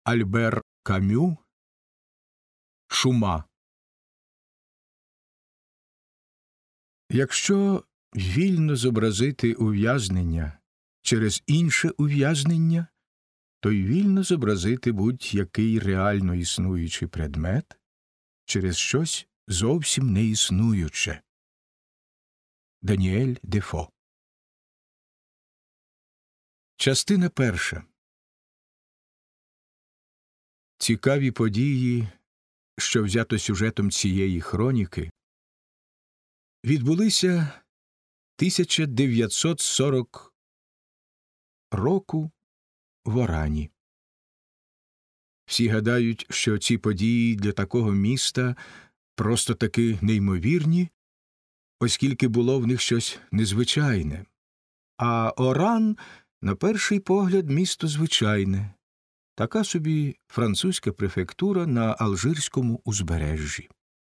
Альбер Камю «Чума». Якщо вільно зобразити ув'язнення через інше ув'язнення, то й вільно зобразити будь-який реально існуючий предмет через щось зовсім не існуюче. Даніель Дефо. Частина перша. Цікаві події, що взято сюжетом цієї хроніки, відбулися 1940 року в Орані. Всі гадають, що ці події для такого міста просто таки неймовірні, оскільки було в них щось незвичайне. А Оран, на перший погляд, місто звичайне. Така собі французька префектура на Алжирському узбережжі.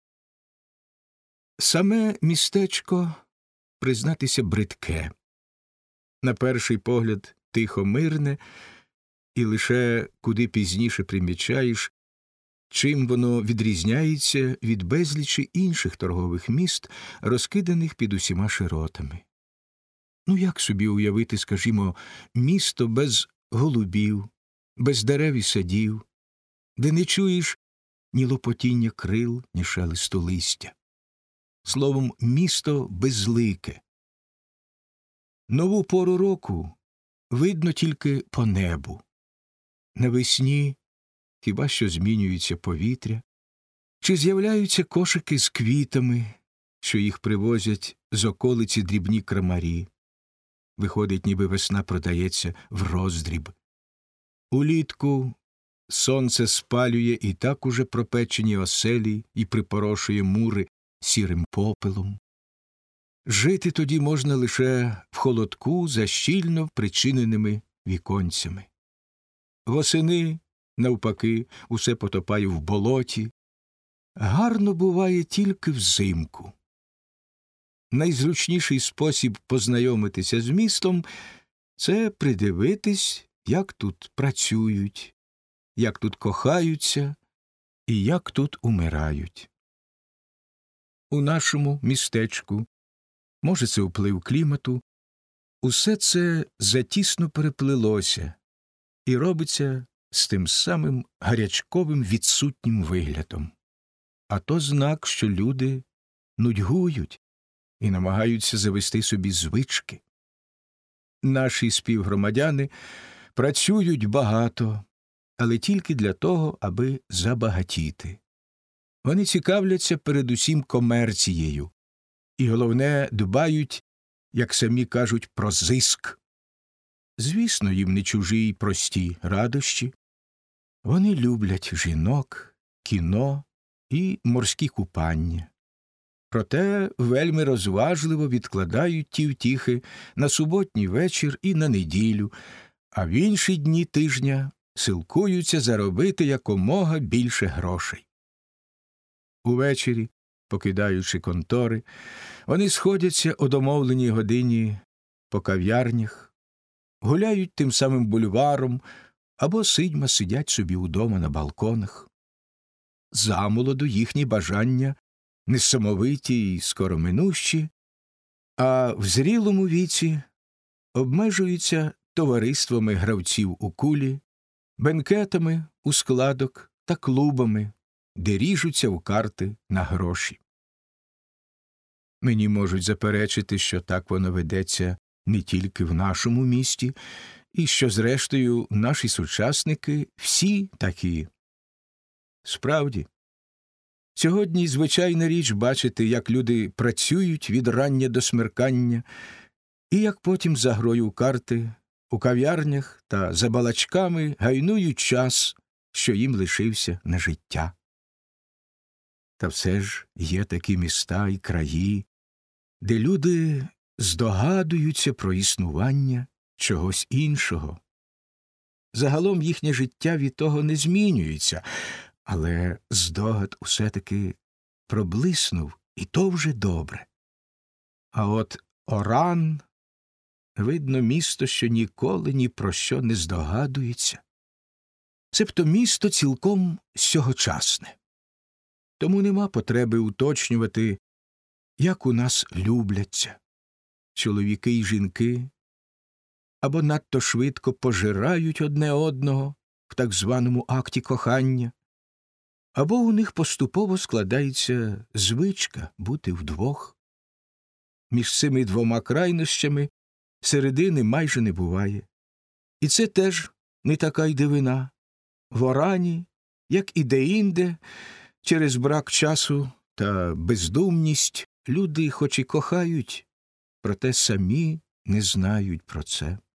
Саме містечко, признатися, бридке. На перший погляд тихо-мирне, і лише куди пізніше примічаєш, чим воно відрізняється від безлічі інших торгових міст, розкиданих під усіма широтами. Ну як собі уявити, скажімо, місто без голубів, без дерев і садів, де не чуєш ні лопотіння крил, ні шелесту листя. Словом, місто безлике. Нову пору року видно тільки по небу. Навесні хіба що змінюється повітря, чи з'являються кошики з квітами, що їх привозять з околиці дрібні крамарі. Виходить, ніби весна продається в роздріб. Улітку сонце спалює і так уже пропечені оселі і припорошує мури сірим попелом. Жити тоді можна лише в холодку за щільно причиненими віконцями. Восени, навпаки, усе потопає в болоті. Гарно буває тільки взимку. Найзручніший спосіб познайомитися з містом – це придивитись, як тут працюють, як тут кохаються і як тут умирають. У нашому містечку, може це вплив клімату, усе це затісно переплилося і робиться з тим самим гарячковим відсутнім виглядом. А то знак, що люди нудьгують і намагаються завести собі звички. Наші співгромадяни працюють багато, але тільки для того, аби забагатіти. Вони цікавляться передусім комерцією і, головне, дбають, як самі кажуть, про зиск. Звісно, їм не чужі й прості радощі. Вони люблять жінок, кіно і морські купання. Проте вельми розважливо відкладають ті втіхи на суботній вечір і на неділю, а в інші дні тижня силкуються заробити якомога більше грошей. Увечері, покидаючи контори, вони сходяться о домовленій годині по кав'ярнях, гуляють тим самим бульваром або сидьма сидять собі удома на балконах. Замолоду їхні бажання несамовиті й скороминущі, а в зрілому віці обмежуються товариствами гравців у кулі, бенкетами у складок та клубами, де ріжуться в карти на гроші. Мені можуть заперечити, що так воно ведеться не тільки в нашому місті, і що, зрештою, наші сучасники всі такі. Справді, сьогодні звичайна річ бачити, як люди працюють від рання до смеркання, і як потім за грою в карти у кав'ярнях та за балачками гайнують час, що їм лишився на життя. Та все ж є такі міста і краї, де люди здогадуються про існування чогось іншого. Загалом їхнє життя від того не змінюється, але здогад усе-таки проблиснув, і то вже добре. А от Оран, видно, місто, що ніколи ні про що не здогадується. Себто місто цілком сьогочасне. Тому нема потреби уточнювати, як у нас любляться чоловіки й жінки, або надто швидко пожирають одне одного в так званому акті кохання, або у них поступово складається звичка бути вдвох. Між цими двома крайнощами середини майже не буває. І це теж не така й дивина. В Орані, як і деінде, через брак часу та бездумність люди хоч і кохають, проте самі не знають про це.